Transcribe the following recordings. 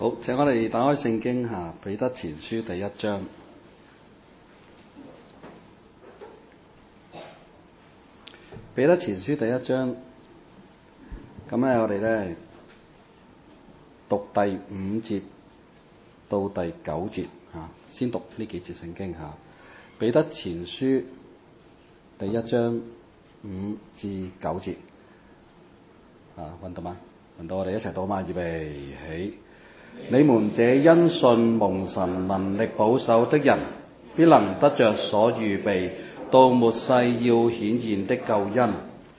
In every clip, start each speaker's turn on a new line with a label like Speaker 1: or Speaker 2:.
Speaker 1: 好，請我哋打開聖經下彼得前書第一章。彼得前書第一章，咁咧我哋咧讀第5節到第9節嚇，先讀呢幾節聖經嚇。彼得前書第一章5至9節啊，揾到嗎？揾到，我哋一齊讀嘛，預備起。你們這因信蒙神能力保守的人，必能得着所預備到末世要顯現的救恩。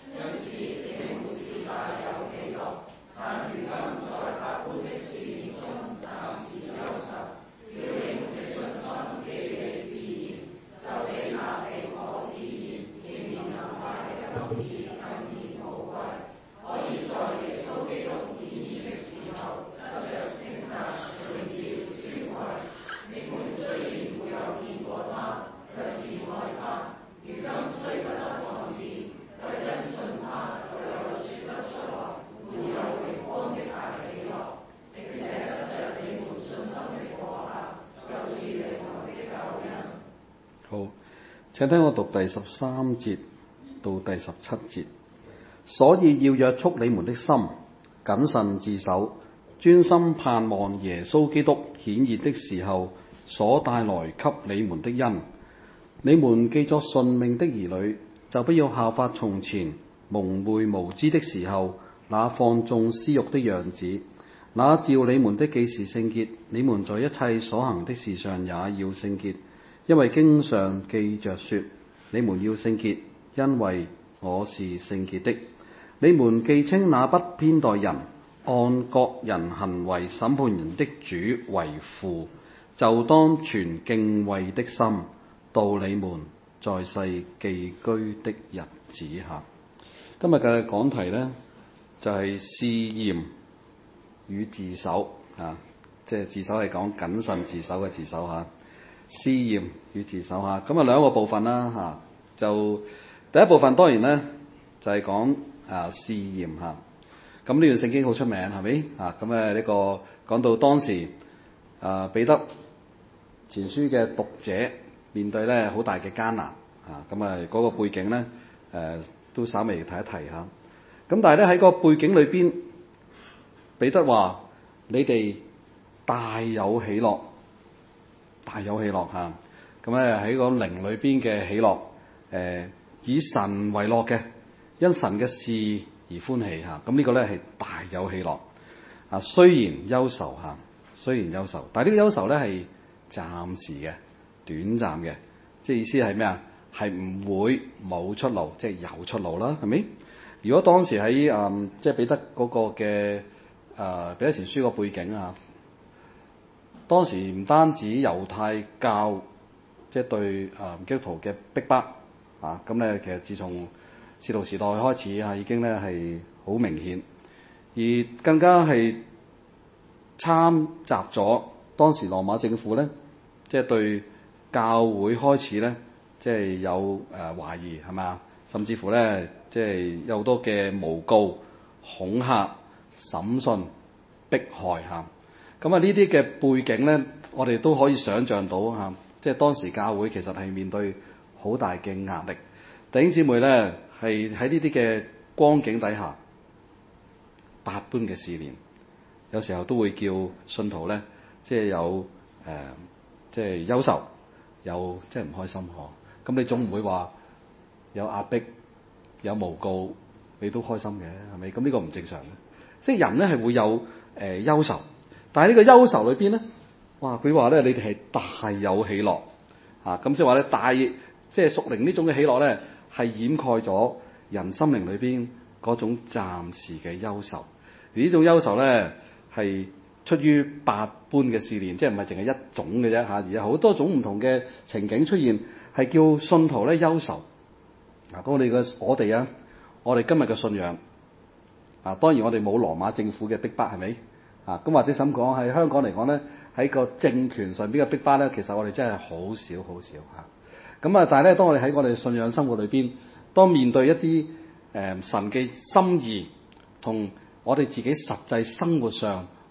Speaker 1: 好，請聽我讀第13節到第17節。所以要約束你們的心，謹慎自守，專心盼望耶穌基督顯現的時候所帶來給你們的恩。你們既作順命的兒女，就不要效法從前蒙昧無知的時候那放縱私欲的樣子。那召你們的既是聖潔，你們在一切所行的事上也要聖潔。因為經上記着說，你們要聖潔，因為我是聖潔的。你們既稱那不偏待人，按各人行為審判人的主為父，就當存敬畏的心度你們在世寄居的日子下。今日嘅講題呢，就係試驗與自守啊，即係自守係講謹慎自守嘅自守嚇。試驗與自守嚇，咁啊兩個部分啦嚇。就第一部分當然咧就係講試驗嚇。咁呢段聖經好出名係咪啊？咁呢個講到當時彼得前書嘅讀者面對咧好大嘅艱難啊。咁嗰個背景咧都稍微提一提嚇。咁但係咧喺個背景裏邊，彼得話：你哋大有喜樂。大有喜樂嚇，咁咧喺個靈裏邊嘅喜樂，以神為樂嘅，因神嘅事而歡喜嚇。咁呢個咧係大有喜樂啊。雖然憂愁嚇，雖然憂愁，但係呢個憂愁咧係暫時嘅、短暫嘅，即係意思係咩啊？係唔會冇出路，即係有出路啦，係咪？如果當時喺即係彼得嗰個嘅彼得前書個背景啊。當時唔單止猶太教即係對基督徒嘅逼迫啊，咁咧其實自從使徒時代開始已經咧係好明顯，而更加係參雜咗當時羅馬政府咧，即係對教會開始咧即係有懷疑係咪啊？甚至乎咧即係有好多嘅誣告、恐嚇、審訊、迫害嚇。咁呢啲嘅背景咧，我哋都可以想像到嚇，即係當時教會其實係面對好大嘅壓力。弟兄姊妹咧，係喺呢啲嘅光景底下，百般嘅試煉，有時候都會叫信徒咧，即係有即係憂愁，有即係唔開心嗬。咁你總唔會話有壓迫、有誣告，你都開心嘅係咪？咁呢個唔正常嘅，即係人咧係會有憂愁。但係呢個憂愁裏邊咧，哇！佢話咧，你哋係大有喜樂啊！咁即係話咧，即係屬靈呢種嘅喜樂咧，係掩蓋咗人心靈裏邊嗰種暫時嘅憂愁。而呢種憂愁咧，係出於百般嘅試煉，即係唔係淨係一種嘅啫嚇，而係好多種唔同嘅情景出現，係叫信徒咧憂愁。嗱，我哋今日嘅信仰啊，當然我哋冇羅馬政府嘅逼迫係咪？啊，咁或者咁講喺香港嚟講咧，喺個政權上邊嘅逼迫咧，其實我哋真係好少嚇。咁但係咧，當我哋喺我哋信仰生活裏邊，當面對一啲神嘅心意同我哋自己實際生活上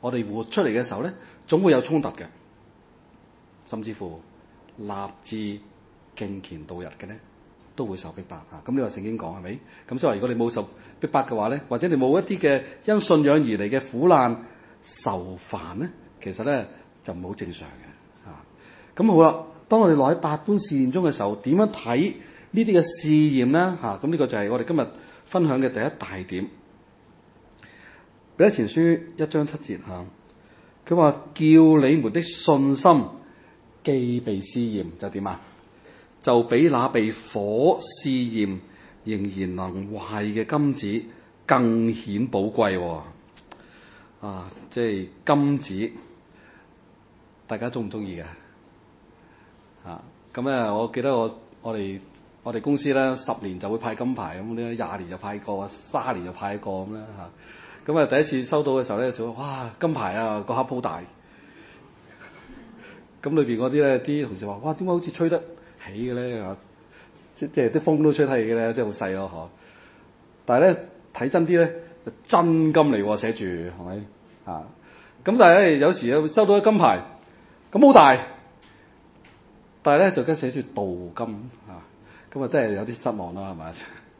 Speaker 1: 我哋活出嚟嘅時候咧，總會有衝突嘅，甚至乎立志敬虔度日嘅咧，都會受逼迫嚇。咁呢個聖經講係咪？咁所以如果你冇受逼迫嘅話咧，或者你冇一啲嘅因信仰而嚟嘅苦難受煩咧，其實咧就唔好正常嘅嚇。咁好啦，當我哋落喺百般試驗中嘅時候，點樣睇呢啲嘅試驗咧嚇？咁呢個就係我哋今日分享嘅第一大點。彼得前書1章7節嚇，佢話叫你們的信心既被試驗，就點啊？就比那被火試驗仍然能壞嘅金子更顯寶貴喎。啊，即係金子，大家中唔中意嘅？啊，咁咧，我記得我哋公司咧10年就會派金牌咁咧，20年就派個，30年就派一個咁啦嚇。咁啊，第一次收到嘅時候咧，就哇金牌啊，個盒好大。咁裏邊嗰啲咧，啲同事話：哇，點解好似吹得起嘅咧？即係啲風都吹得起嘅咧，即係好細咯，嗬。但係咧睇真啲咧，真金嚟喎，寫住係咪啊？咁但係咧有時收到啲金牌，咁好大，但係咧就跟寫住鍍金啊，咁啊真係有啲失望啦，係咪？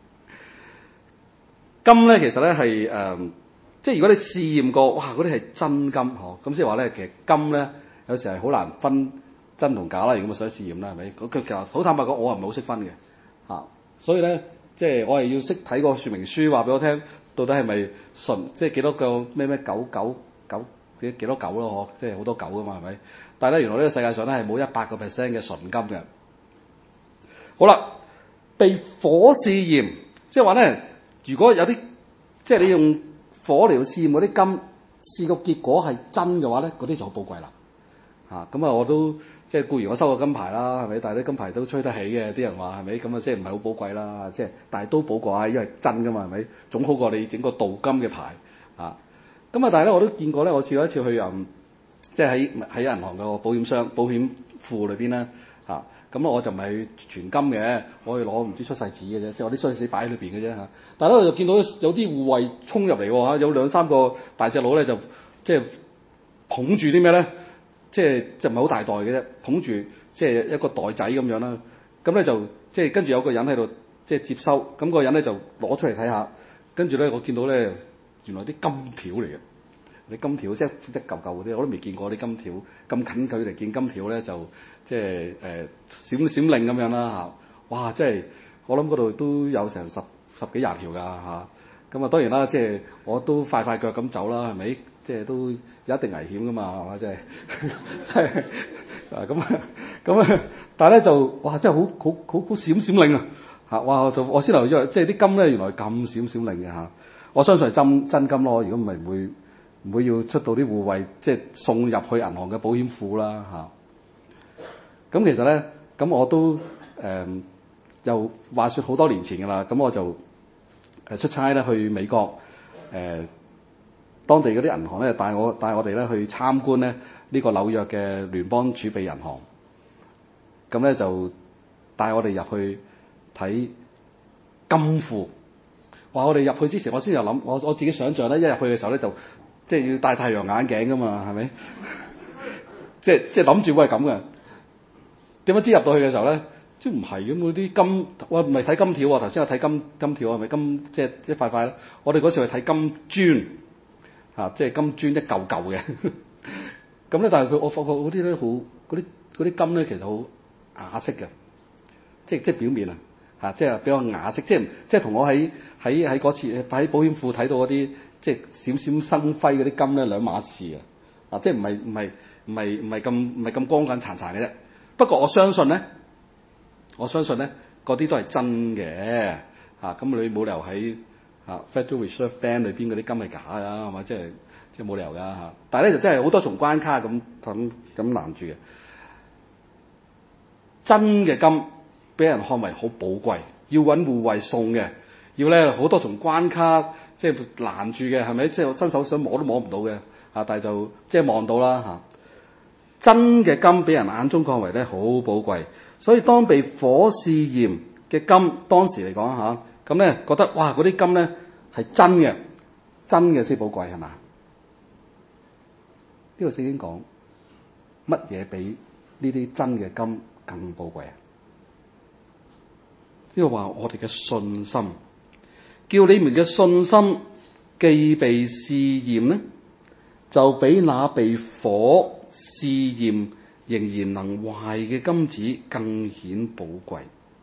Speaker 1: 金咧其實咧係即係如果你試驗過，哇嗰啲係真金嗬，咁即係話咧其實金咧有時係好難分真同假啦，如果咪使試驗啦，係咪？佢其實好坦白講，我係唔係好識分嘅嚇，所以咧即係我係要識睇個說明書，話俾我聽到底係咪純，即係幾多個咩999幾多九咯嗬，即係好多九噶嘛，係咪？但係咧原來呢個世界上咧係冇100%嘅純金嘅。好啦，被火試驗，即係話咧，如果有啲即係你用火嚟試驗嗰啲金，試個結果係真嘅話咧，嗰啲就好寶貴啦。咁啊，我都即係固然我收過金牌啦，係咪？但係啲金牌都吹得起嘅，啲人話係咪？咁啊，即係唔係好寶貴啦，即係但係都寶貴，因為真噶嘛，係咪？總好過你整個鍍金嘅牌啊。咁啊，但係咧我都見過咧，我試過一次去即係喺銀行個保險庫裏邊咧嚇。咁我就唔係全金嘅，我去攞唔知出世紙嘅啫，即係我啲出世紙擺喺裏邊嘅啫嚇。但係咧我就見到有啲護衛衝入嚟喎嚇，有2-3個大隻佬咧就即係捧住啲咩咧？即係就唔係好大袋嘅啫，捧住即係一個袋仔咁樣啦。咁咧就即係跟住有個人喺度即係接收，咁個人咧就攞出嚟睇下，跟住咧我見到咧原來啲金條嚟嘅，啲金條即係一嚿嚿嗰啲，我都未見過啲金條咁近距離見金條咧，就即係閃閃靈咁樣啦嚇。哇！即係我諗嗰度都有成十幾廿條㗎嚇。咁啊當然啦，即係我都快腳咁走啦，係咪？即係都有一定危險㗎嘛，係嘛？即係咁，但係咧就哇，真係好閃閃靈啊嚇！哇！我先留意咗，即係啲金咧原來咁閃閃靈嘅嚇。我相信係真金咯，如果唔係唔會要出到啲護衛即係送入去銀行嘅保險庫啦嚇。咁其實咧，咁我都又話説好多年前㗎啦，咁我就出差咧去美國當地嗰啲銀行咧帶我哋咧去參觀咧呢個紐約嘅聯邦儲備銀行，咁咧就帶我哋入去睇金庫。哇！我哋入去之前，我先又諗，我自己想象咧，一入去嘅時候咧就即係要戴太陽眼鏡㗎嘛，係咪？即係諗住會係咁嘅。點解知入到去嘅時候咧，即係唔係咁嗰啲金？哇！唔係睇金條喎，頭先我睇金條係咪金？即係一塊塊咧。我哋嗰時去睇金磚。即係金磚一嚿嚿嘅，咁咧，但係我發覺嗰啲咧好，嗰啲金咧其實好啞色嘅，即係表面即係比較啞色，即係同我喺嗰次喺保險庫睇到嗰啲即係閃閃生輝嗰啲金咧兩碼事啊！即係唔係咁光滾殘殘嘅啫。不過我相信咧嗰啲都係真嘅咁你冇理由喺Federal Reserve Bank 裏邊嗰啲金係假㗎，係嘛？即係冇理由㗎嚇。但係咧就真係好多重關卡咁攔住嘅。真嘅金俾人看為好寶貴，要揾護衛送嘅，要咧好多重關卡即係攔住嘅，係咪？即係我伸手想摸都摸唔到嘅但係就即係望到啦真嘅金俾人眼中看為咧好寶貴，所以當被火試驗嘅金當時嚟講咁咧覺得哇嗰啲金咧係真嘅先寶貴係嘛？ 個聖經講乜嘢比呢啲真嘅金更寶貴啊？呢個話我哋嘅信心，叫你們嘅信心既被試驗呢，就比那被火試驗仍然能壞嘅金子更顯寶貴。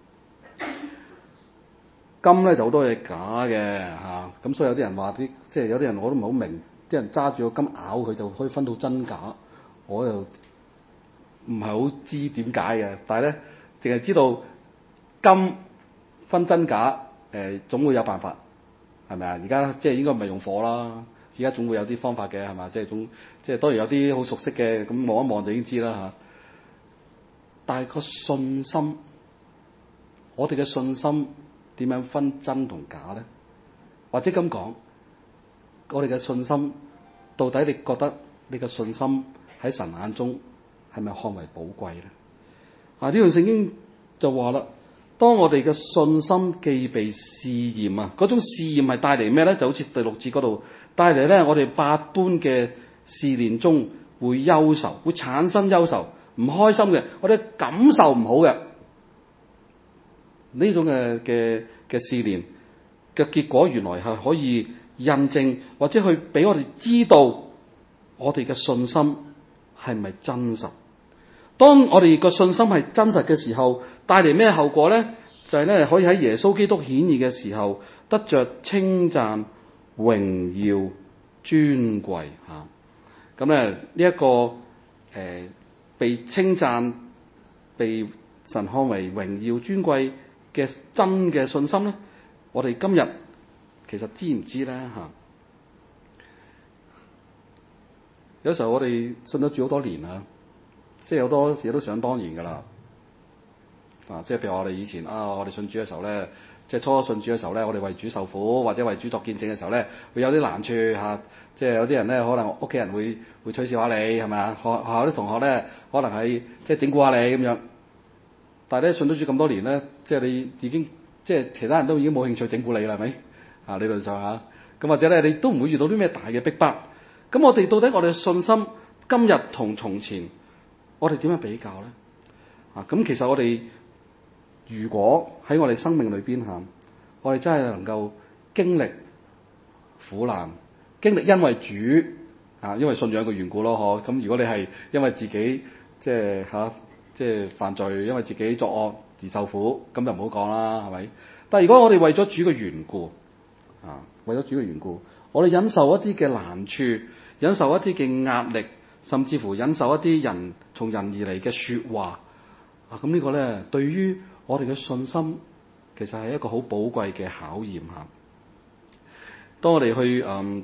Speaker 1: 金咧就好多嘢假嘅嚇，咁所以有啲人話啲，即係有啲人我都唔係好明，啲人揸住個金咬佢就可以分到真假，我又唔係好知點解嘅，但係咧淨係知道金分真假，總會有辦法，係咪啊？而家即係應該唔係用火啦，而家總會有啲方法嘅，係嘛？即係當然有啲好熟悉嘅，咁望一望就已經知啦嚇。但係個信心，我哋嘅信心點樣分真同假咧？或者咁講，我哋嘅信心到底你覺得你嘅信心喺神眼中係咪看為寶貴咧？呢段聖經就話啦，當我哋嘅信心既被試驗啊，嗰種試驗係帶嚟咩咧？就好似第6節嗰度帶嚟咧，我哋百般嘅試煉中會憂愁，會產生憂愁，唔開心嘅，我哋感受唔好嘅呢種嘅試煉嘅結果，原來係可以印證或者去俾我哋知道我哋嘅信心係咪真實。當我哋個信心係真實嘅時候，帶嚟咩後果咧？就係咧可以喺耶穌基督顯現嘅時候得着稱讚、榮耀、尊貴嚇。咁咧呢一個被稱讚、被神看為榮耀尊貴嘅真嘅信心咧，我哋今日其實知唔知咧嚇？有時候我哋信咗主好多年啦，即係好多時都想當然噶啦。即係譬如我哋以前我哋信主嘅時候咧，即係初信主嘅時候咧，我哋為主受苦或者為主作見證嘅時候咧，會有啲難處嚇。即係有啲人咧，可能屋企人會取笑下你係咪啊？學校啲同學咧，可能係即係整蠱下你咁樣。但係咧信咗主咁多年咧，即係你已經即係其他人都已經冇興趣整蠱你啦，係咪？理論上嚇。咁或者咧，你都唔會遇到啲咩大嘅逼迫。咁我哋到底我哋嘅信心今日同從前，我哋點樣比較咧？咁其實我哋如果喺我哋生命裏邊嚇，我哋真係能夠經歷苦難，經歷因為主因為信仰嘅緣故咯，咁如果你係因為自己即係犯罪，因為自己作惡而受苦，咁就唔好講啦，係咪？但係如果我哋為咗主嘅緣故為咗主嘅緣故，我哋忍受一啲嘅難處，忍受一啲嘅壓力，甚至乎忍受一啲人從人而嚟嘅説話咁呢個咧，對於我哋嘅信心其實係一個好寶貴嘅考驗嚇。當我哋去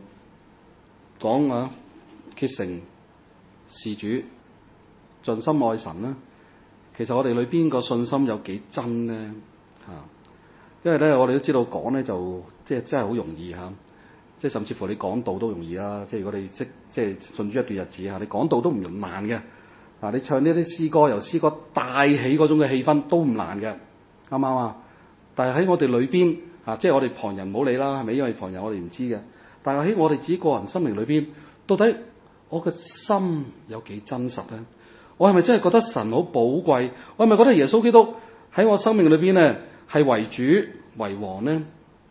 Speaker 1: 講竭誠事主，盡心愛神咧，其實我哋裏邊個信心有幾真咧因為咧我哋都知道講咧就即係真係好容易即係甚至乎你講道都容易啦。即係如果你識即係信主一段日子你講道都唔難嘅。你唱呢啲詩歌，由詩歌帶起嗰種嘅氣氛都唔難嘅，啱唔啱啊？但係喺我哋裏邊即係我哋旁人唔好理啦，係咪？因為旁人我哋唔知嘅。但係喺我哋自己個人生命裏邊，到底我嘅心有幾真實咧？我係咪真係覺得神好寶貴？我係咪覺得耶穌基督喺我生命裏邊咧係為主為王咧？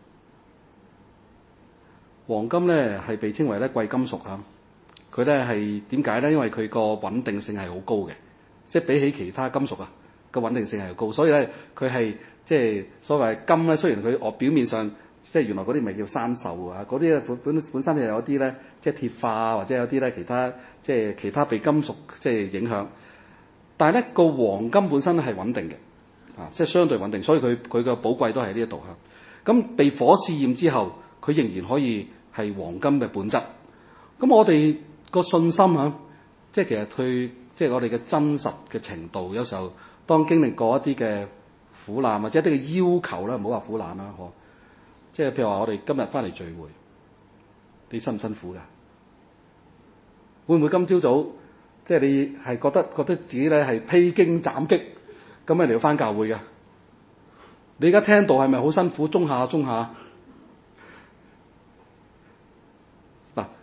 Speaker 1: 黃金咧係被稱為咧貴金屬佢咧係點解咧？因為佢個穩定性係好高嘅，即係比起其他金屬個穩定性係高，所以咧佢係即係所謂金咧。雖然佢表面上即係原來嗰啲咪叫生鏽嗰啲本身就有啲咧即係鐵化或者有啲咧其他被金屬即係影響，但係咧個黃金本身係穩定嘅即係相對穩定，所以佢嘅寶貴都係呢一度咁被火試驗之後，佢仍然可以係黃金嘅本質。咁我哋個信心即係其實即係我哋嘅真實嘅程度，有時候當經歷過一啲嘅苦難或者一啲嘅要求啦，唔好話苦難啦，即係譬如話我哋今日翻嚟聚會，你辛唔辛苦㗎？會唔會今朝早即係你係覺得自己咧係披荊斬棘咁樣嚟到翻教會㗎？你而家聽道係咪好辛苦？中下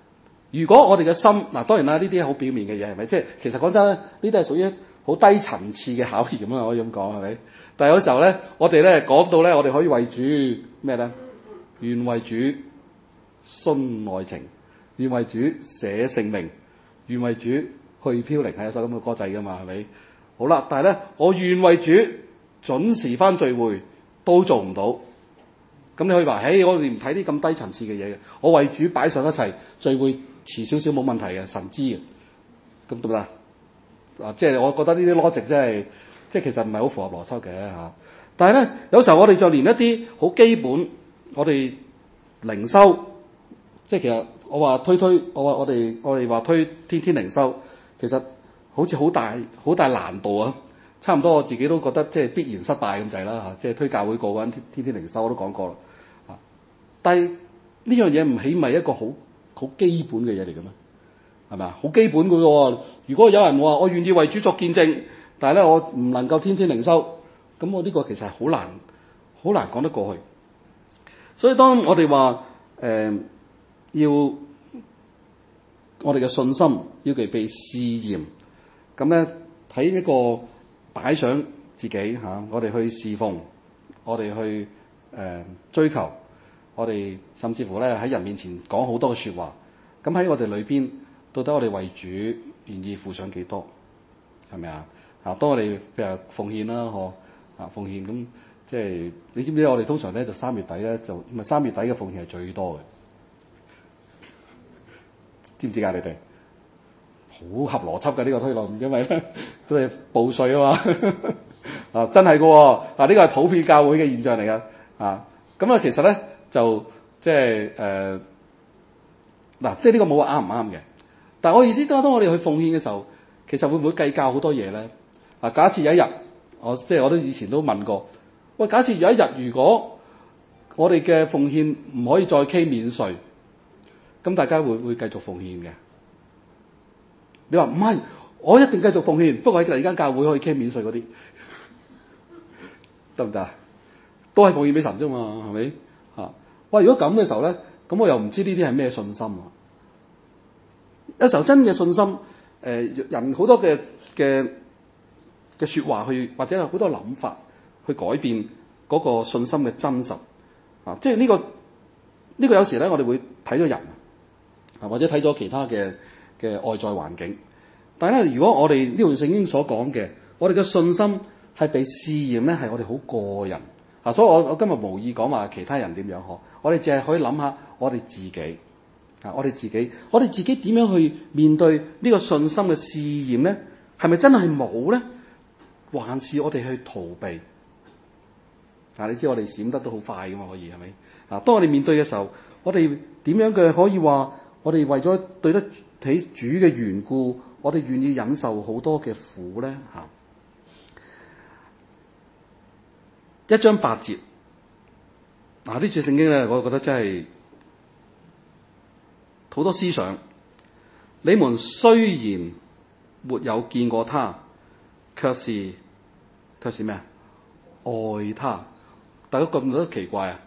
Speaker 1: 如果我哋嘅心嗱，當然啦，呢啲係好表面嘅嘢，係咪？即係其實講真咧，呢啲係屬於好低層次嘅考驗啊！可以咁講係咪？但係有時候咧，我哋咧講到咧，我哋可以為主咩咧？願為主殉愛情，願為主捨性命，願為主去飄零，係一首咁嘅歌仔噶嘛，係咪？好啦，但係咧，我願為主準時返聚會都做唔到。咁你可以話，嘿，我哋唔睇啲咁低層次嘅嘢嘅，我為主擺上一齊聚會遲少少冇問題嘅，神知嘅，咁得唔得啊？即係我覺得呢啲 logic 即係其實唔係好符合邏輯嘅嚇。但係咧，有時候我哋就連一啲好基本，我哋靈修，即係其實我話我哋話推天天靈修，其實好似好大難度啊！差唔多我自己都覺得即係必然失敗咁滯啦嚇。即係推教會個個天天靈修我都講過啦。但係呢樣嘢唔起咪一個好基本嘅嘢嚟嘅咩？係咪啊？好基本嘅喎。如果有人話我願意為主作見證，但係咧我唔能夠天天靈修，咁我呢個其實係好難講得過去。所以當我哋話要我哋嘅信心要具備試驗，咁咧睇呢個擺上自己嚇，我哋去侍奉，我哋去追求。我哋甚至乎咧喺人面前講好多嘅説話，咁喺我哋裏邊，到底我哋為主願意付上幾多？係咪啊？當我哋譬如奉獻啦，奉獻咁，即係你知唔知？我哋通常咧就3月底咧就唔係3月底嘅奉獻係最多嘅，知唔知啊？你哋好合邏輯嘅呢個推論，因為咧都係報稅啊嘛，真係嘅喎，呢個係普遍教會嘅現象嚟㗎，咁啊其實咧。就即係即係呢個冇話啱唔啱嘅。但係我意思當我哋去奉獻嘅時候，其實會唔會計較好多嘢咧？假設有一日，我都以前都問過，喂，假設有一日如果我哋嘅奉獻唔可以再傾免稅，咁大家會唔會繼續奉獻嘅？你話唔係，我一定繼續奉獻，不過喺第二間教會可以傾免稅嗰啲，得唔得啊？都係奉獻俾神啫嘛，係咪？喂，如果咁嘅時候咧，咁我又唔知呢啲係咩信心啊？有時候真嘅信心，人好多嘅説話去，或者有好多諗法去改變嗰個信心嘅真實啊！即係呢個有時咧，我哋會睇咗人啊，或者睇咗其他嘅外在環境。但係咧，如果我哋呢條聖經所講嘅，我哋嘅信心係被試驗咧，係我哋好個人。所以我今日無意講話其他人點樣學，我哋淨係可以諗下我哋自己，我哋自己點樣去面對呢個信心嘅試驗咧？係咪真係冇咧？還是我哋去逃避？你知我哋閃得都好快噶嘛，可以係咪？當我哋面對嘅時候，我哋點樣嘅可以話我哋為咗對得起主嘅緣故，我哋願意忍受好多嘅苦咧？1章8節，呢節聖經咧，我覺得真係好多思想。你們雖然沒有見過他，卻是咩啊？愛他。大家覺唔覺得奇怪啊？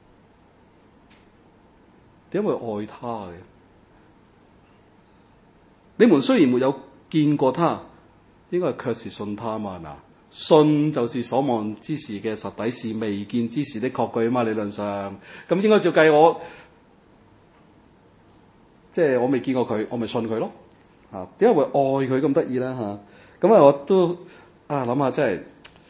Speaker 1: 點解會愛他嘅？你們雖然沒有見過他，應該係卻是信他嘛？係咪啊？信就是所望之事嘅實底，是未見之事的確據啊嘛。理論上咁應該照計我，即係我未見過佢，我咪信佢咯。點解會愛佢咁得意咧？咁我都諗下，真係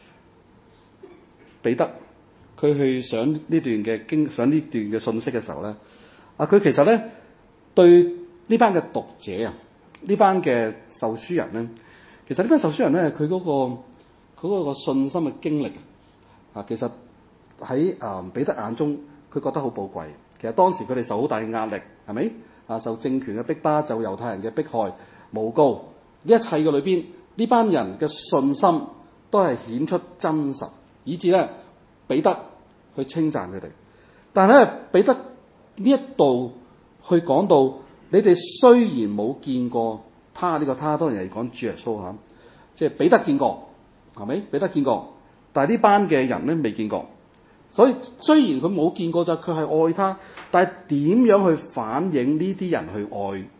Speaker 1: 彼得佢去上呢段嘅信息嘅時候咧，佢其實咧對呢班嘅讀者啊，呢班嘅受書人咧，其實呢班受書人咧，佢嗰個信心嘅經歷其實喺彼得眼中，佢覺得好寶貴。其實當時佢哋受好大嘅壓力，係咪？受政權嘅逼迫，受猶太人嘅迫害、誣告，呢一切嘅裏邊，呢班人嘅信心都係顯出真實，以至咧彼得去稱讚佢哋。但係咧，彼得呢一度去講到，你哋雖然冇見過他，呢個他當然係講主耶穌嚇，即係彼得見過。係咪？彼得見過，但係呢班嘅人咧未見過，所以雖然佢冇見過，就佢係愛他，但係點樣去反映呢啲人去愛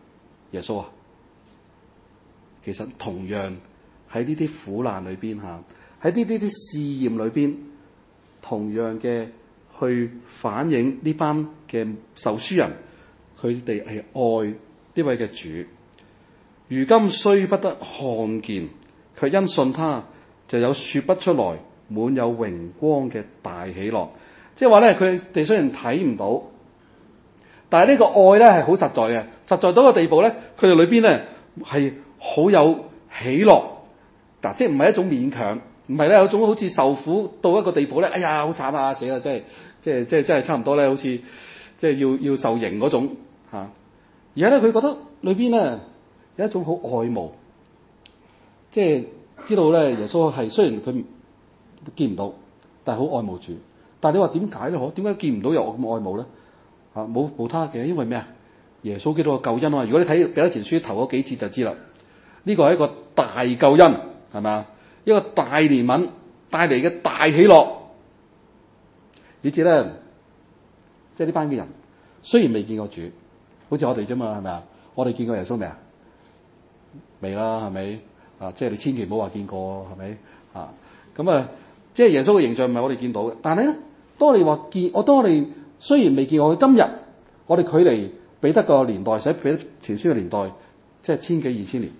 Speaker 1: 耶穌啊？其實同樣喺呢啲苦難裏邊嚇，喺呢啲試驗裏邊，同樣嘅去反映呢班嘅受書人，佢哋係愛呢位嘅主。如今雖不得看見，卻因信他，就有說不出來滿有榮光嘅大喜樂。即係話咧，佢哋雖然睇唔到，但係呢個愛咧係好實在嘅，實在到個地步咧，佢哋裏邊咧係好有喜樂。嗱，即係唔係一種勉強，唔係咧有種好似受苦到一個地步咧，哎呀好慘啊，死啦！即係差唔多咧，好似即係要受刑嗰種嚇。而家咧佢覺得裏邊咧有一種好愛慕，即係知道咧耶穌係雖然佢見唔到，但係好愛慕主。但係你話點解咧？點解見唔到又咁愛慕咧？冇他嘅，因為咩啊？耶穌基督嘅救恩啊！如果你睇彼得前書頭嗰幾節就知啦，呢個係一個大救恩，係咪啊？一個大憐憫帶嚟嘅大喜樂。你知咧，即係呢班嘅人雖然未見過主，好似我哋啫嘛，係咪啊？我哋見過耶穌未啊？未啦，係咪？即係你千祈唔好話見過，係咪？咁啊，即係耶穌嘅形象唔係我哋見到嘅。但係咧，當我哋雖然未見過佢，今日我哋距離彼得個年代寫彼得前書嘅年代，即係千幾2000年。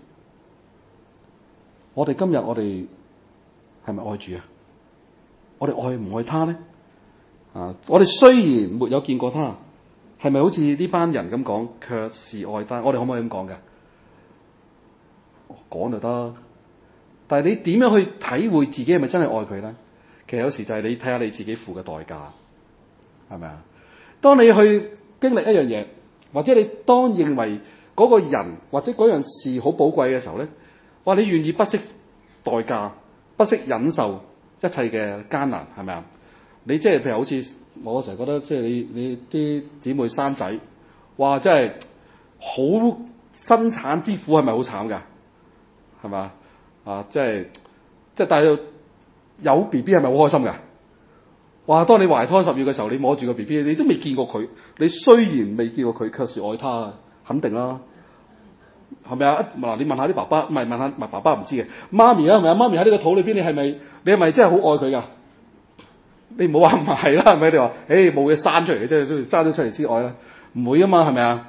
Speaker 1: 我哋今日係咪愛主啊？我哋愛唔愛他咧？我哋雖然沒有見過他，係咪好似呢班人咁講，卻是愛他？我哋可唔可以咁講㗎？講就得，但係你點樣去體會自己係咪真係愛佢咧？其實有時就係你睇下你自己付嘅代價，係咪啊？當你去經歷一樣嘢，或者你當認為嗰個人或者嗰樣事好寶貴嘅時候咧，哇！你願意不惜代價，不惜忍受一切嘅艱難，係咪啊？你即係譬如好似我成日覺得，即係你啲姊妹生仔，哇！真係好生產之苦，係咪好慘㗎？係嘛？即係但係有 BB 係咪好開心㗎？哇！當你懷胎10月嘅時候，你摸住個 BB，你都未見過佢。你雖然未見過佢，卻是愛他，肯定啦。係咪啊？嗱，你問下啲爸爸，唔係問下爸爸唔知嘅。媽咪啊，係咪啊？媽咪喺呢個肚裏邊，你係咪真係好愛佢㗎？你唔好話唔係啦，係咪？你話，冇嘢生出嚟嘅啫，都生咗出嚟先愛啦，唔會啊嘛，係咪啊？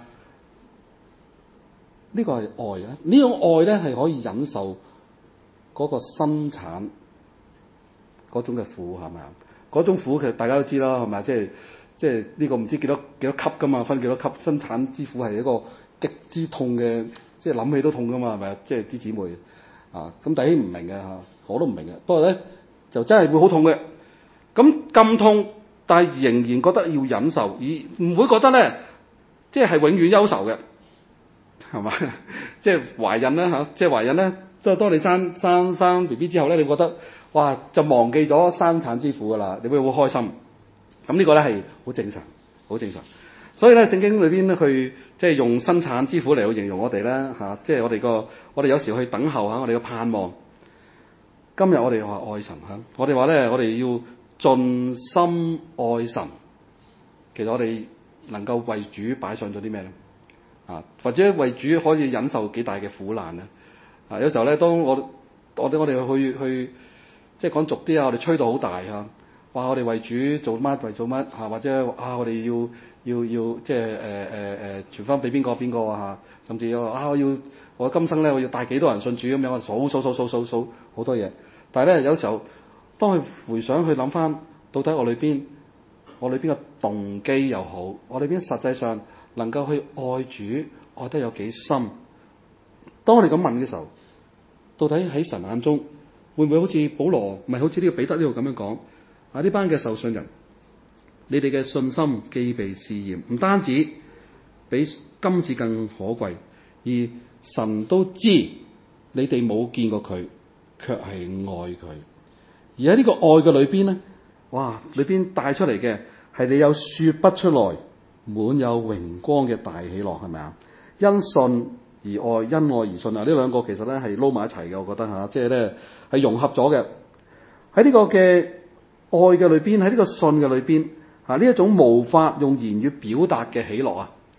Speaker 1: 呢個係愛啊！呢種愛咧係可以忍受嗰個生產嗰種嘅苦，係咪啊？嗰種苦其實大家都知啦，係咪啊？即係呢個唔知幾多級㗎嘛，分幾多級？生產之苦係一個極之痛嘅，即係諗起都痛㗎嘛，係咪啊？即係啲姊妹咁弟兄唔明嘅嚇，我都唔明嘅。不過咧就真係會好痛嘅。咁痛，但係仍然覺得要忍受，而唔會覺得咧，即係永遠憂愁嘅。係嘛？即係懷孕啦嚇，即係懷孕咧，即係當你生 BB 之後咧，你覺得哇就忘記咗生產之苦噶啦，你會好開心。咁呢個咧係好正常，好正常。所以咧聖經裏邊咧去即係用生產之苦嚟去形容我哋咧嚇，即係我哋有時去等候嚇，我哋嘅盼望。今日我哋話愛神嚇，我哋話咧我哋要盡心愛神。其實我哋能夠為主擺上咗啲咩咧？或者為主可以忍受幾大嘅苦難咧？有時候咧，當我哋去即係講俗啲啊，我哋吹到好大嚇，話我哋為主做乜為做乜嚇，或者我哋要即係傳翻俾邊個嚇，甚至我今生咧我要帶幾多人信主咁樣，我數好多嘢。但係咧有時候，當佢回想去諗翻，到底我裏邊嘅動機又好，我裏邊實際上能夠去愛主愛得有幾深？當我哋咁問嘅時候，到底喺神眼中會唔會好似保羅，唔係好似呢個彼得呢度咁樣講？呢班嘅受信人，你哋嘅信心既被試驗，唔單止比金子更可貴，而神都知你哋冇見過佢，卻係愛佢。而喺呢個愛嘅裏邊咧，哇！裏邊帶出嚟嘅係你有說不出來滿有榮光嘅大喜樂，係咪啊？因信而愛，因愛而信啊！呢兩個其實咧係撈埋一齊嘅，我覺得嚇，即係咧係融合咗嘅。喺呢個嘅愛嘅裏邊，喺呢個信嘅裏邊呢一種無法用言語表達嘅喜樂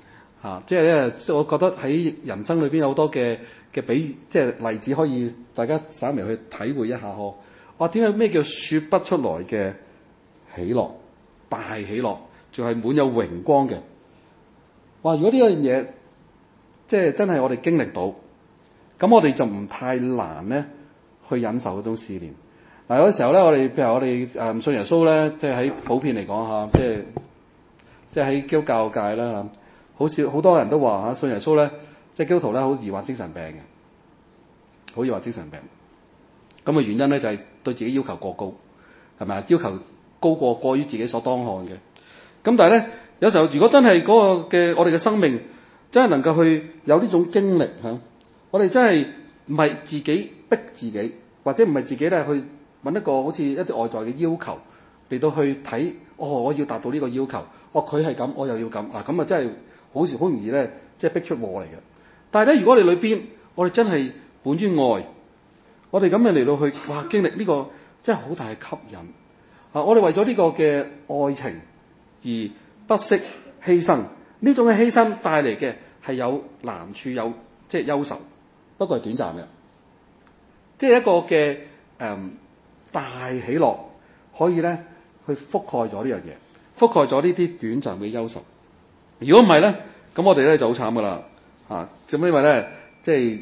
Speaker 1: 即係咧，我覺得喺人生裏邊有好多嘅比喻，即係例子可以大家稍微去體會一下呵。哇！點解咩叫説不出來嘅喜樂，大喜樂，仲係滿有榮光嘅？哇！如果呢樣嘢即係真係我哋經歷到，咁我哋就唔太難咧去忍受嗰種試煉。嗱，有啲時候咧，譬如我哋信耶穌咧，即係喺普遍嚟講嚇，即係喺基督教界啦嚇，好多人都話嚇信耶穌咧，即係基督徒咧好易患精神病嘅，好易患精神病。咁嘅原因咧就係對自己要求過高，係咪啊？要求過於自己所當看嘅。咁但係咧，有時候如果真係嗰個嘅我哋嘅生命真係能夠去有呢種經歷嚇，我哋真係唔係自己逼自己，或者唔係自己咧去揾一個好似一啲外在嘅要求嚟到去睇，我要達到呢個要求，佢係咁，我又要咁嗱，咁啊真係好容易咧，即係逼出禍嚟嘅。但係咧，如果你裏邊我哋真係本於愛，我哋咁樣嚟到去經歷呢個真係好大嘅吸引啊！我哋為咗呢個嘅愛情而不惜犧牲，呢種嘅犧牲帶嚟嘅係有難處，有即係憂愁，不過係短暫嘅，即係一個嘅大喜樂可以咧去覆蓋咗呢樣嘢，覆蓋咗呢啲短暫嘅憂愁。如果唔係咧，咁我哋咧就好慘噶啦嚇！咁因為咧即係。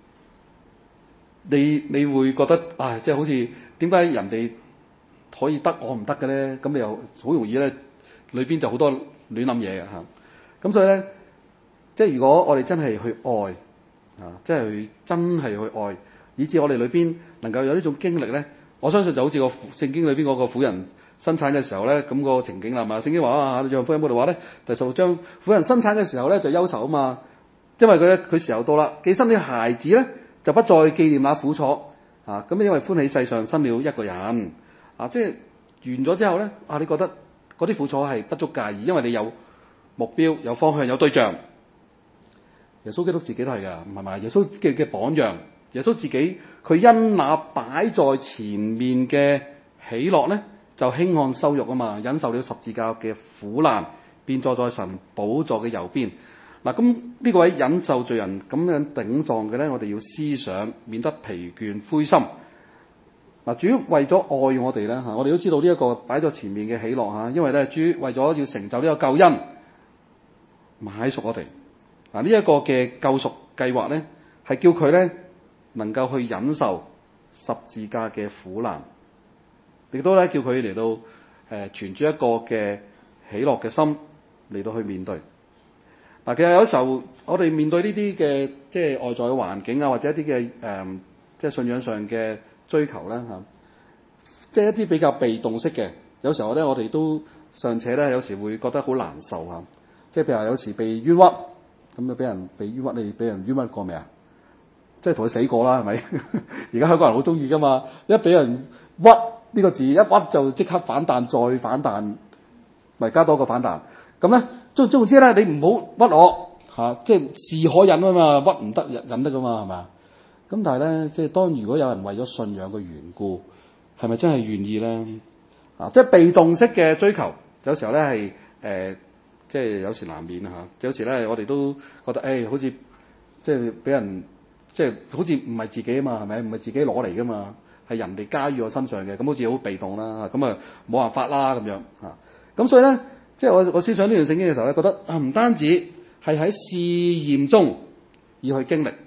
Speaker 1: 你會覺得即係好似點解人哋可以得我唔得嘅咧？咁你又好容易咧，裏邊就好多亂諗嘢嘅嚇。咁所以咧，即係如果我哋真係去愛即係真係去愛，以致我哋裏邊能夠有呢種經歷咧，我相信就好似個聖經裏邊嗰個婦人生產嘅時候咧，咁個情景啦嘛。聖經話啊，約翰福音嗰度話咧，第16章婦人生產嘅時候咧就憂愁啊嘛，因為佢時候到啦，既生了孩子咧。就不再紀念那苦楚咁因為歡喜世上生了一個人即係完咗之後咧你覺得嗰啲苦楚係不足介意，因為你有目標、有方向、有對象。耶穌基督自己都係噶，唔係咪？耶穌嘅榜樣，耶穌自己佢因那擺在前面嘅喜樂咧，就輕看羞辱啊嘛，忍受了十字架嘅苦難，便坐在神寶座嘅右邊。嗱，咁呢個位忍受罪人咁樣頂撞嘅咧，我哋要思想，免得疲倦灰心。嗱，主為咗愛我哋咧我哋都知道呢一個擺咗前面嘅喜樂因為咧主為咗要成就呢個救恩，買贖我哋。呢一個嘅救贖計劃咧，係叫佢咧能夠去忍受十字架嘅苦難，亦都咧叫佢嚟到存住一個嘅喜樂嘅心嚟到去面對。其實有時候我哋面對呢啲嘅即係外在嘅環境或者一啲嘅即係信仰上嘅追求咧即係一啲比較被動式嘅，有時候咧我哋都尚且咧有時會覺得好難受即係譬如話有時被冤屈，咁俾人被冤屈，你俾人冤屈過未啊？即係同佢死過啦，係咪？而家香港人好中意噶嘛，一俾人屈呢個字一屈就即刻反彈，再反彈，咪加多個反彈。咁咧，總之咧，你唔好屈我即係是可忍啊嘛，屈唔得忍得噶嘛，係咪啊？咁但係咧，即係當如果有人為咗信仰嘅緣故，係咪真係願意咧？即係被動式嘅追求，有時候咧係即係有時難免有時咧我哋都覺得好似即係俾人即係好似唔係自己啊嘛，係咪？唔係自己攞嚟噶嘛，係人哋加於我身上嘅，咁好似好被動啦，咁啊冇辦法啦咁樣咁所以咧。即係我思想呢段聖經嘅時候咧，覺得唔單止係喺試驗中而去經歷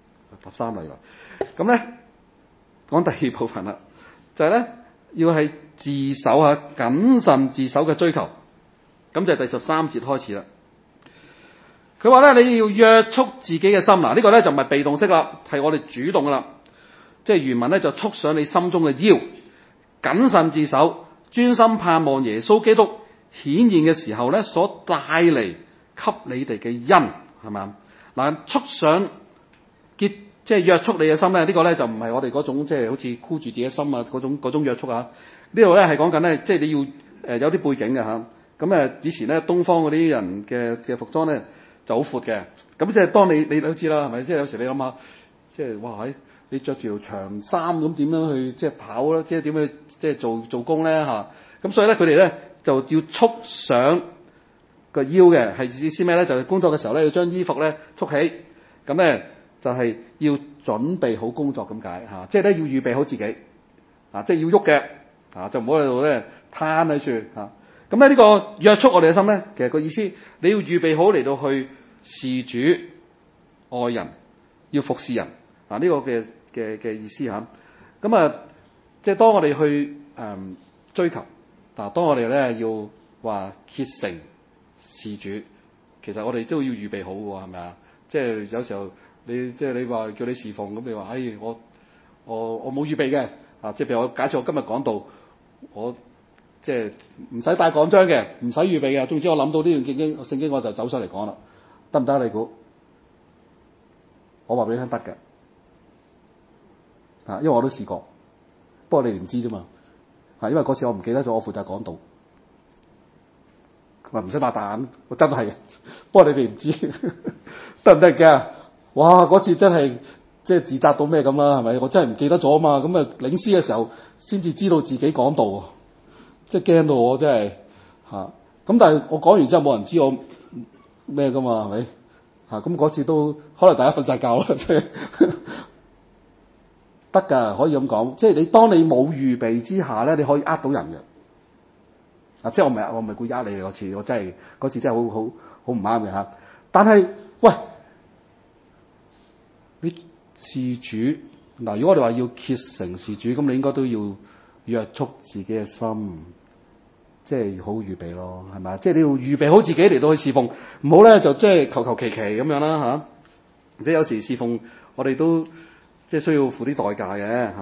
Speaker 1: 13例啦。咁咧講第二部分啦，就係咧要係自守謹慎自守嘅追求。咁就係第13節開始啦。佢話咧你要約束自己嘅心嗱，呢個咧就唔係被動式啦，係我哋主動噶啦。即係原文咧就束上你心中嘅腰，謹慎自守，專心盼望耶穌基督顯現嘅時候咧，所帶嚟給你哋嘅恩係咪？嗱，束上即係約束你嘅心咧，呢個咧就唔係我哋嗰種即係好似箍住自己心嗰種約束呢度咧係講緊咧，即係你要有啲背景嘅咁以前咧東方嗰啲人嘅服裝咧就好闊嘅，咁即係當你都知啦，係咪？即係有時你諗下，即係哇你着住條長衫咁點樣去即係跑咧？即係點樣即係做工咧咁所以咧佢哋咧就要束上個腰嘅，係意思咩咧？就係工作嘅時候咧，要將衣服咧束起，咁咧就係要準備好工作咁解嚇，即係咧要預備好自己即係要喐嘅就唔好喺度咧攤喺處嚇。咁咧呢個約束我哋嘅心咧，其實個意思你要預備好嚟到去事主、愛人、要服侍人呢個嘅意思嚇。咁即係當我哋去追求當我哋咧要話竭誠事主，其實我哋都要預備好嘅喎，係咪啊？即係有時候你話叫你侍奉咁，你話我冇預備嘅即係譬如假設我今日講道，我即係唔使帶講章嘅，唔使預備嘅，總之我諗到呢段聖經我就走上嚟講啦，得唔得？你估？我話俾你聽得嘅因為我都試過，不過你哋唔知啫嘛因為嗰次我唔記得咗，我負責講道，唔使擘大眼，我真係，不過你哋唔知得唔得嘅？哇！嗰次真係即係自責到咩咁啦，係咪？我真係唔記得咗啊嘛，咁領詩嘅時候先至知道自己講道，即係驚到我真係咁但係我講完之後冇人知我咩噶嘛，係咪咁嗰次都可能大家瞓晒覺啦，即係得㗎，可以咁講。即係你當你冇預備之下咧，你可以呃到人嘅即係我唔係故意呃你嘅嗰次，我真係嗰次真係好唔啱嘅但係喂，你事主如果我哋話要竭誠事主，咁你應該都要約束自己嘅心，即係好預備咯，係咪？即係你要預備好自己嚟到去侍奉，唔好咧就即係求其咁樣啦即係有時侍奉我哋都即係需要付啲代價嘅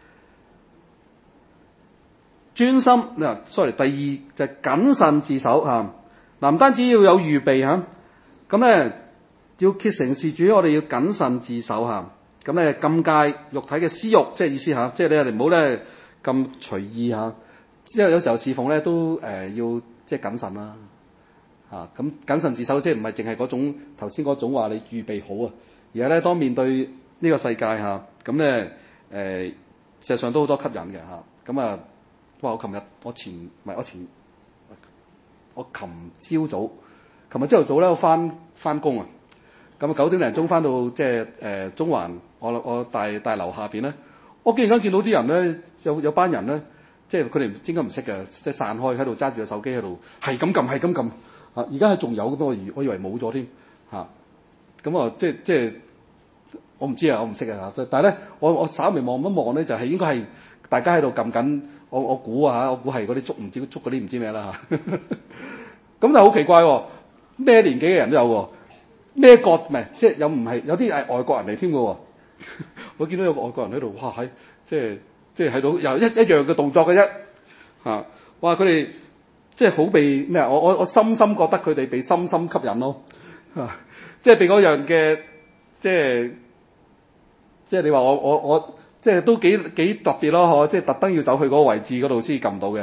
Speaker 1: 專心sorry， 第二就係謹慎自守唔單止要有預備咁咧要竭誠事主，我哋要謹慎自守咁咧禁戒肉體嘅私欲，即係意思即係你哋唔好咧咁隨意即係有時候侍奉咧都要即係謹慎啦咁謹慎自守，即係唔係淨係嗰種頭先嗰種話你預備好而係咧當面對呢個世界咁咧事實上都好多吸引嘅咁哇！我琴朝早咧，我翻工咁9點零鐘翻到即係中環，我大樓下邊咧，我竟然間見到啲人咧，有班人咧，即係佢哋應該唔識嘅，即係散開喺度揸住個手機喺度，係咁撳而家係仲有咁，我以為冇咗添咁即係我唔知我唔識但係咧，我稍微望一望咧，就係應該係大家喺度撳緊。我估我估係嗰啲唔知捉嗰啲唔知咩啦咁但係好奇怪咩年紀嘅人都有咩國唔係即係有唔係有啲係外國人嚟添喎我見到有個外國人喺度哇即係喺度又一樣嘅動作嘅啫哇佢哋即係好被咩我深深覺得佢哋被深深吸引咯即係被嗰樣嘅即係你話我即係都幾特別咯即係特登要走去嗰個位置嗰度先撳到嘅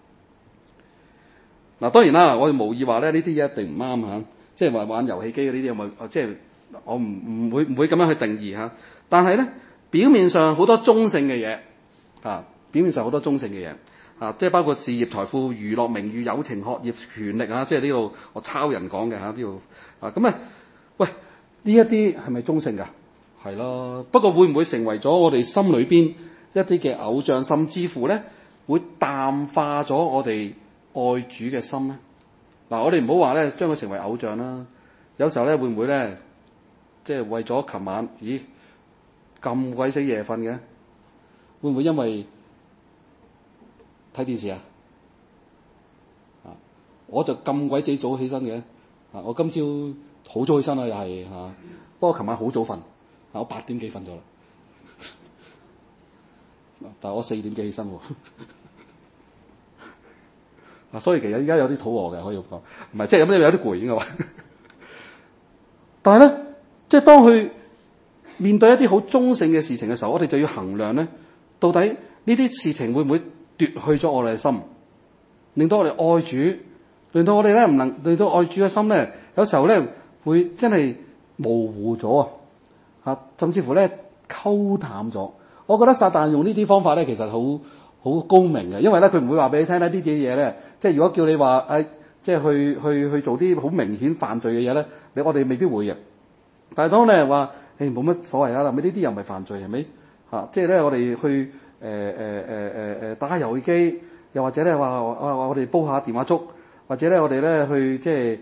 Speaker 1: 當然啦，我哋無意話咧呢啲嘢一定唔啱即係話玩遊戲機嗰啲有冇即係我唔會咁樣去定義但係咧表面上好多中性嘅嘢表面上好多中性嘅嘢即係包括事業、財富、娛樂、名譽、友情、學業、權力即係呢度我抄人講嘅呢度咁喂呢一啲係咪中性㗎？係咯，不過會唔會成為咗我哋心裏邊一啲嘅偶像，甚至乎咧會淡化咗我哋愛主嘅心咧？我哋唔好話咧將佢成為偶像啦。有時候咧會唔會咧，即係為咗琴晚咁鬼死夜瞓嘅，會唔會因為睇電視我就咁鬼死早起身嘅我今朝好早起身又係不過琴晚好早瞓。我8點幾瞓咗啦，但係我4點幾起身所以其實依家有啲肚餓嘅，可以咁講，唔係即係有啲攰應該話。但係咧，即係當佢面對一啲好中性嘅事情嘅時候，我哋就要衡量咧，到底呢啲事情會唔會奪去咗我哋嘅心，令到我哋愛主，令到我哋咧唔能令到愛主嘅心咧，有時候咧會真係模糊咗甚至乎咧溝淡咗。我覺得撒旦用呢啲方法咧，其實好高明嘅，因為咧佢唔會話俾你聽呢啲嘢咧，即係如果叫你話即係去做啲好明顯犯罪嘅嘢咧，我哋未必會嘅。但係當你話冇乜所謂啊，咪呢啲又唔係犯罪係咪？即係咧我哋去打下遊戲機，又或者咧話我哋煲下電話粥，或者咧我哋咧去即係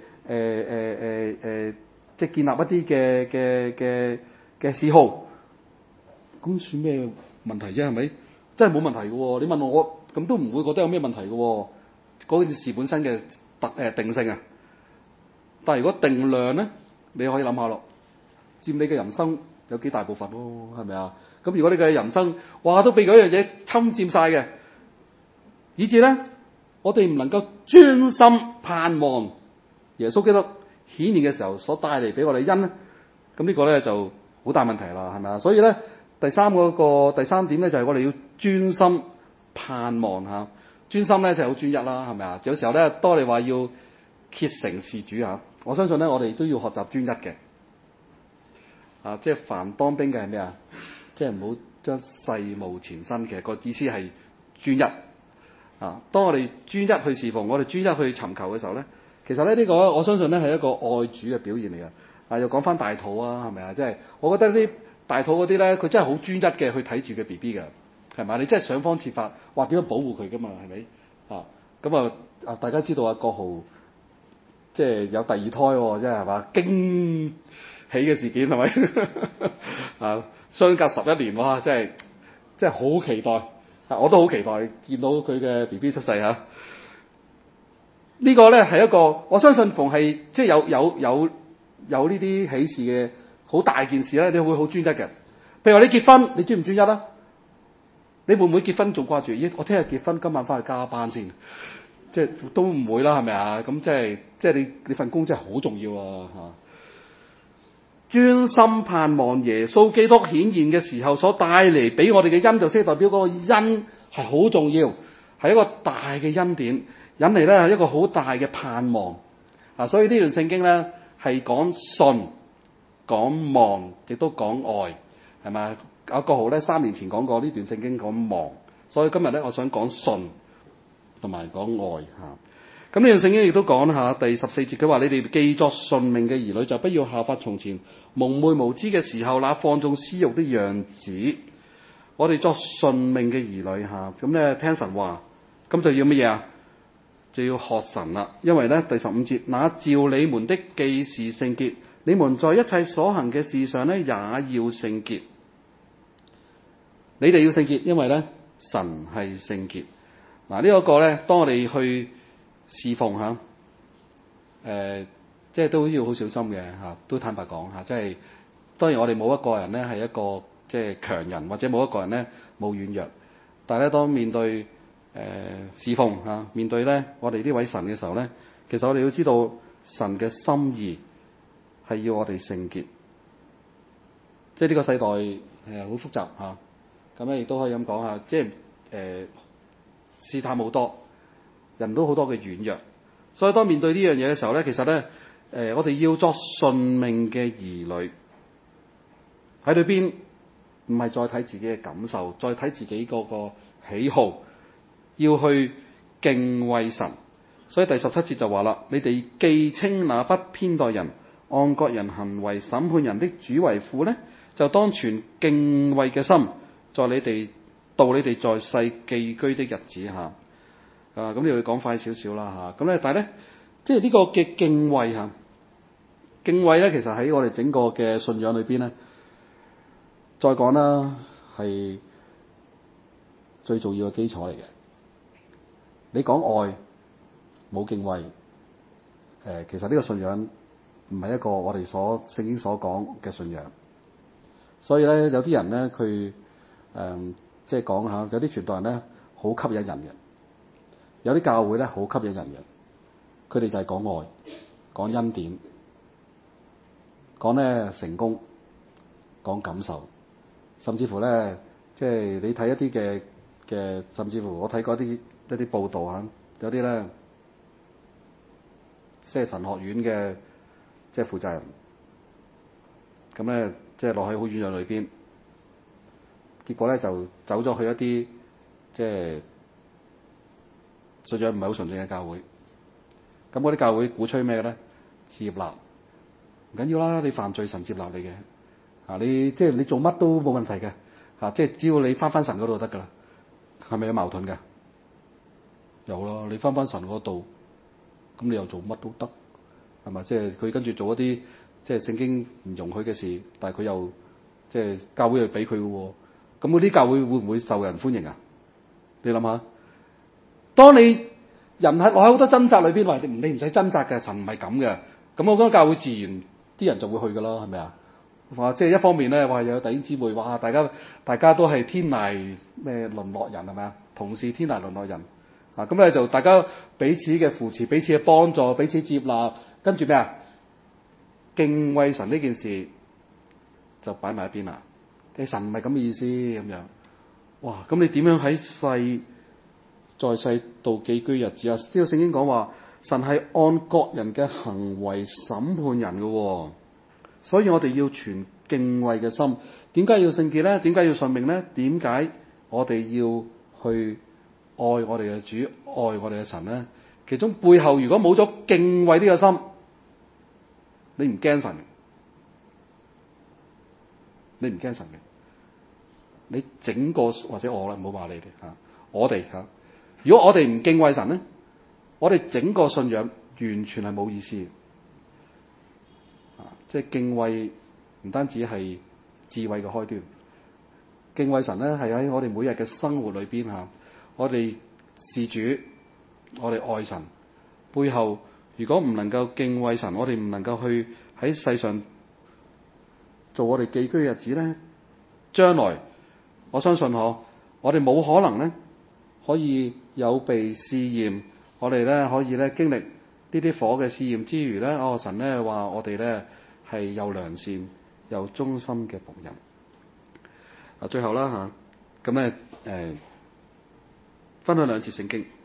Speaker 1: 即係建立一啲嘅嗜好，咁算咩問題啫？係咪？真係冇問題嘅喎。你問我咁都唔會覺得有咩問題嘅喎。嗰件事本身嘅定性啊。但係如果定量咧，你可以諗下咯，佔你嘅人生有幾大部分咯，係咪啊？咁如果你嘅人生哇都被嗰樣嘢侵佔晒嘅，以至咧我哋唔能夠專心盼望耶穌基督顯現嘅時候所帶嚟俾我哋恩咧，咁呢個咧就好大問題啦，係咪啊？所以咧第三點咧就係我哋要專心盼望嚇，專心咧就係好專一啦，係咪啊？有時候咧當你話要竭誠事主嚇，我相信咧我哋都要學習專一嘅。即係凡當兵嘅係咩啊？即係唔好將世務纏身，其實個意思係專一。當我哋專一去侍奉，我哋專一去尋求嘅時候咧，其實咧呢個我相信咧係一個愛主嘅表現嚟嘅。又講翻大肚啊，係咪啊？即係我覺得啲大肚嗰啲咧，佢真係好專一嘅去睇住嘅 BB 嘅，係咪？你真係想方設法話點樣保護佢㗎嘛？係咪？咁大家知道啊，國豪即係有第二胎喎，即係係嘛？驚起嘅事件係咪？相隔11年哇，真係好期待。我都好期待見到佢嘅 BB 出世嚇。呢個咧係一個我相信逢係即係有呢啲喜事嘅好大件事咧，你會好專一嘅。譬如話你結婚，你專唔專一啊？你會唔會結婚仲掛住？咦，我聽日結婚，今晚翻去加班先。即係都唔會啦，係咪啊？咁即係你份工真係好重要啊！專心盼望耶穌基督顯現嘅時候所帶嚟俾我哋嘅恩，就先代表嗰個恩係好重要，係一個大嘅恩典，引嚟咧係一個好大嘅盼望。所以呢段聖經咧係講信、講望，亦都講愛，係咪？阿國豪咧3年前講過呢段聖經講望，所以今日咧我想講信同埋講愛嚇。咁呢段聖經亦都講下第14節，佢話：你哋既作順命嘅兒女，就不要效法從前蒙昧無知嘅時候那放縱私慾的樣子。我哋作順命嘅兒女嚇，咁咧聽神話，咁就要乜嘢啊？就要學神啦。因為咧第15節，那召你們的既是聖潔，你們在一切所行嘅事上咧也要聖潔。你哋要聖潔，因為咧神係聖潔。呢一個咧，當我哋去侍奉嚇，即係都要好小心嘅嚇。都坦白講嚇，即係當然我哋冇一個人咧係一個即係強人，或者冇一個人咧冇軟弱。但係咧，當面對侍奉嚇，面對咧我哋呢位神嘅時候咧，其實我哋要知道神嘅心意係要我哋聖潔。即係呢個世代係好複雜嚇，咁咧亦都可以咁講下，即係試探好多。人都好多嘅軟弱，所以當面對呢樣嘢嘅時候咧，其實咧，我哋要作順命嘅兒女喺裏邊，唔係再睇自己嘅感受，再睇自己嗰個喜好，要去敬畏神。所以第17節就話啦：你哋既稱那不偏待人、按各人行為審判人的主為父咧，就當存敬畏嘅心，在你哋在世寄居的日子下。咁呢度要講快少少啦嚇，咁咧，但係咧，即係呢個嘅敬畏嚇，敬畏咧，其實喺我哋整個嘅信仰裏邊咧，再講啦，係最重要嘅基礎嚟嘅。你講愛冇敬畏，其實呢個信仰唔係一個我哋聖經所講嘅信仰。所以咧，有啲人咧，佢即係講下，有啲傳道人咧，好吸引人嘅。有啲教會咧好吸引人嘅，佢哋就係講愛、講恩典、講咧成功、講感受，甚至乎咧，即係你睇一啲嘅，甚至乎我睇過一啲報道嚇，有啲咧，即係神學院嘅即係負責人，咁咧即係落喺好軟弱裏邊，結果咧就走咗去一啲即係信仰唔係好純正嘅教會， 咁嗰啲教會鼓吹咩咧？接納，唔緊要啦，你犯罪神接納你嘅，你即係你做乜都冇問題嘅，即係只要你翻神嗰度就得噶啦。係咪有矛盾嘅？有咯，你翻神嗰度，咁你又做乜都得，係咪？即係佢跟住做一啲即係聖經唔容許嘅事，但係佢又即係教會又俾佢嘅喎，咁嗰啲教會會唔會受人歡迎啊？你諗下，當你人喺好多掙扎裏邊，話你唔使掙扎嘅，神唔係咁嘅，咁我覺得教會自然啲人就會去噶啦，係咪啊？即係一方面咧，話有弟兄姊妹，哇！大家都係天涯咩淪落人，係咪啊？同是天涯淪落人咁咧就大家彼此嘅扶持，彼此嘅幫助，彼此接納，跟住咩啊？敬畏神呢件事就擺埋一邊啦。神唔係咁嘅意思咁樣。哇！咁你點樣喺在世度寄居日子啊？呢個聖經講話，神係按各人嘅行為審判人嘅喎。所以我哋要存敬畏嘅心。點解要聖潔咧？點解要順命咧？點解我哋要去愛我哋嘅主、愛我哋嘅神咧？其中背後如果冇咗敬畏呢個心，你唔驚神，你唔驚神嘅，你整個或者我啦，唔好話你哋我哋如果我哋唔敬畏神咧，我哋整個信仰完全係冇意思嘅。即係敬畏唔單止係智慧嘅開端，敬畏神咧係喺我哋每日嘅生活裏邊我哋事主，我哋愛神，背後如果唔能夠敬畏神，我哋唔能夠去喺世上做我哋寄居嘅日子咧，將來我相信我哋冇可能咧可以有被試驗，我哋咧可以咧經歷呢啲火嘅試驗之餘咧，神咧話我哋咧係又良善又忠心嘅僕人。最後啦咁咧分享兩節聖經。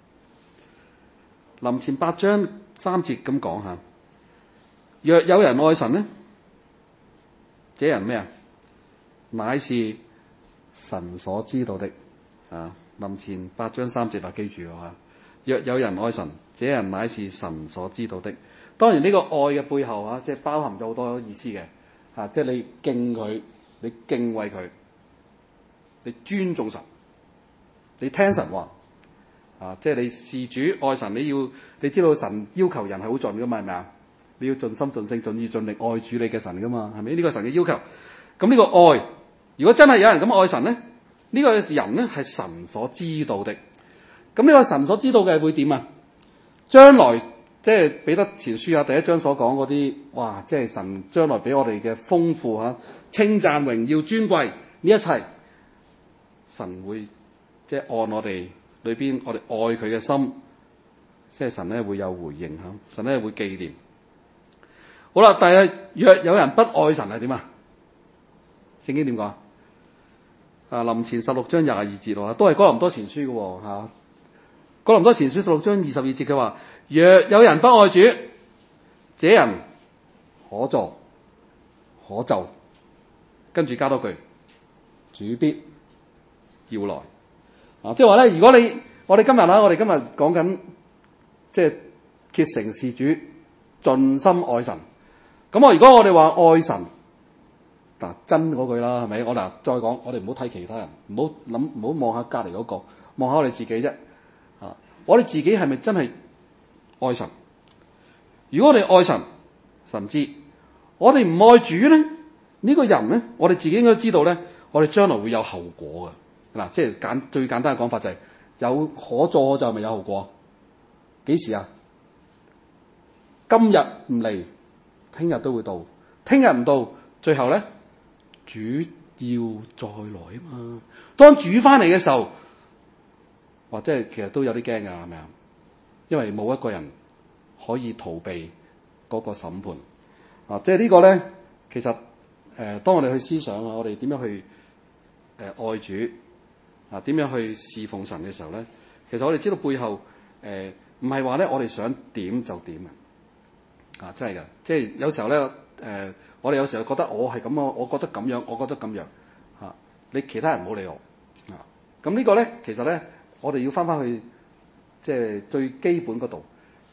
Speaker 1: 林前8章3節咁講下，若有人愛神呢，這人咩啊？乃是神所知道的。林前8章3節記住若有人愛神，這人乃是神所知道的。當然呢個愛嘅背後即係包含咗好多意思嘅即係你敬佢，你敬畏佢，你尊重神，你聽神話即係你事主愛神，你知道神要求人係好盡噶嘛，係咪啊？你要盡心盡性盡意盡力愛主你嘅神噶嘛，係咪？呢個神嘅要求。咁呢個愛，如果真係有人咁愛神咧，呢個人咧係神所知道的。咁呢個神所知道嘅會點啊？將來即係彼得前書第1章所講嗰啲，哇！即係神將來俾我哋嘅豐富稱讚榮耀尊貴呢一切，神會即係按我哋裏邊我哋愛佢嘅心，即係神咧會有回應神咧會紀念。好啦，但係若有人不愛神係點啊？聖經點講林前16章22節都係哥林多前書嘅哥林多前書16章22節佢話：若有人不愛主，這人可詛可咒。跟住加多句，主必要來。即係話咧，如果我哋今日講緊即係竭誠事主，盡心愛神。咁如果我哋話愛神真嗰句啦，係咪？我再講，我哋唔好睇其他人，唔好望下隔離嗰個，望下我哋自己啫。我哋自己係咪真係愛神？如果我哋愛神，神知；我哋唔愛主咧，呢個人咧，我哋自己應該知道咧，我哋將來會有後果嘅。即係最簡單嘅講法就係有可詛可咒，咪有後果。幾時啊？今日唔嚟，聽日都會到；聽日唔到，最後咧，主要再來啊嘛。當主翻嚟嘅時候，即係其實都有啲驚㗎，係咪啊？因為冇一個人可以逃避嗰個審判即係呢個咧，其實當我哋去思想我哋點樣去愛主點樣去侍奉神嘅時候咧，其實我哋知道背後唔係話咧我哋想點就點真係㗎。即係有時候咧我哋有時候覺得我係咁我覺得咁樣，我覺得咁樣你其他人唔好理我咁呢個咧，其實咧我哋要翻去即係最基本嗰度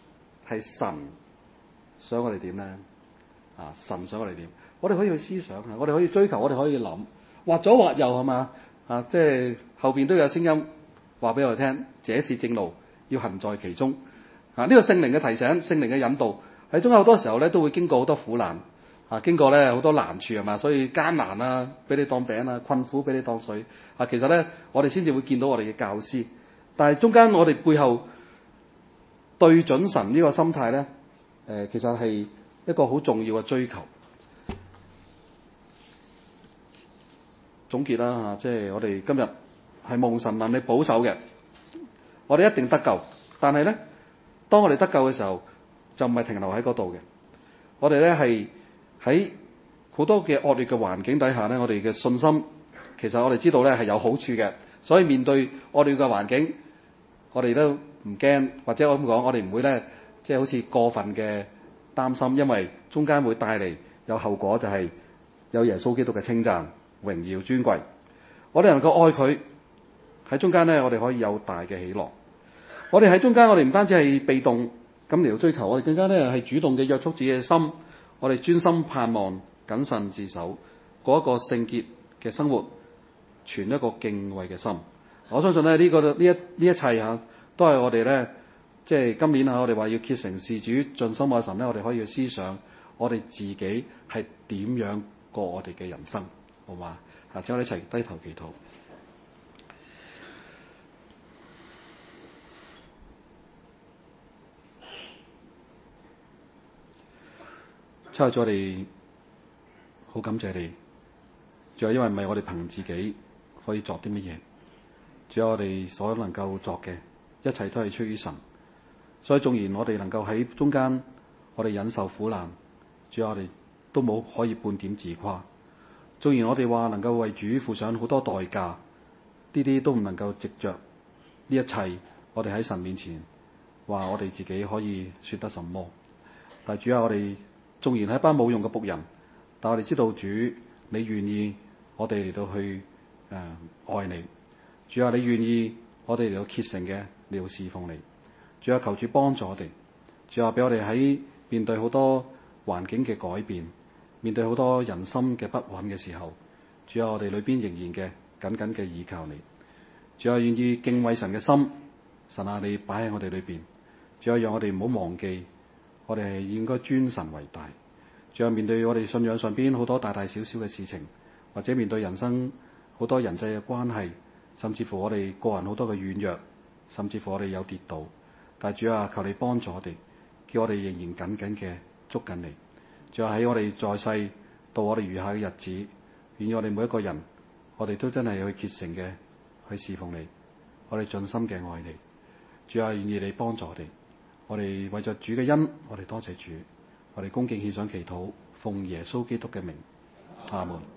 Speaker 1: 係神想我哋點咧？神想我哋點？我哋可以去思想我哋可以追求，我哋可以諗，或左或右係嘛？即係後邊都有聲音話俾我哋聽，這是正路，要行在其中。呢個聖靈嘅提醒，聖靈嘅引導，喺中間好多時候咧都會經過好多苦難，經過咧好多難處係嘛？所以艱難啊，俾你當餅啊，困苦俾你當水。其實咧我哋先至會見到我哋嘅教師，但係中間我哋背後對準神呢個心態咧，其實係一個好重要嘅追求。總結啦即係我哋今日係蒙神能力保守嘅，我哋一定得救。但係咧，當我哋得救嘅時候，就唔係停留喺嗰度嘅。我哋咧係喺好多嘅惡劣嘅環境底下咧，我哋嘅信心其實我哋知道咧係有好處嘅。所以面對惡劣嘅環境，我哋都唔驚，或者我咁講，我哋唔會咧即係好似過分嘅擔心，因為中間會帶嚟有後果，就係有耶穌基督嘅稱讚、榮耀、尊貴。我哋能夠愛佢喺中間咧，我哋可以有大嘅喜樂。我哋喺中間，我哋唔單止係被動咁嚟到追求，我哋更加咧係主動嘅約束自己嘅心。我哋專心盼望、謹慎自守，過一個聖潔嘅生活，存一個敬畏嘅心。我相信咧呢一切都係我哋咧即係今年我哋話要竭誠事主、盡心愛神咧，我哋可以去思想我哋自己係點樣過我哋嘅人生，好嘛？請我哋一齊低頭祈禱。親愛的主，我哋好感謝你，仲有因為唔係我哋憑自己可以作啲乜嘢，仲有我哋所能夠作嘅一切都係出於神。所以縱然我哋能夠喺中間，我哋忍受苦難，仲有我哋都冇可以半點自誇。縱然我哋話能夠為主付上好多代價，呢啲都唔能夠藉着呢一切，我哋喺神面前話我哋自己可以說得什麼。但係主啊，我哋縱然係一班冇用嘅僕人，但我哋知道主你願意我哋嚟到去愛你。主啊，你願意我哋嚟到竭誠嘅嚟到侍奉你。主啊，求主幫助我哋。主啊，俾我哋喺面對好多環境嘅改變，面對好多人心嘅不穩嘅時候，主啊，我哋裏邊仍然嘅緊緊嘅倚靠你。主啊，願意敬畏神嘅心，神啊，你擺喺我哋裏邊。主啊，讓我哋唔好忘記，我哋係應該尊神為大。主啊，面對我哋信仰上邊好多大大小小嘅事情，或者面對人生好多人際嘅關係，甚至乎我哋個人好多嘅軟弱，甚至乎我哋有跌倒。但主啊，求你幫助我哋，叫我哋仍然緊緊嘅捉緊你。主啊，喺我哋在世到我哋餘下嘅日子，願意我哋每一個人，我哋都真係去竭誠嘅去侍奉你，我哋盡心嘅愛你。主啊，願意你幫助我哋，我哋為着主嘅恩，我哋多謝主，我哋恭敬獻上祈禱，奉耶穌基督嘅名，阿門。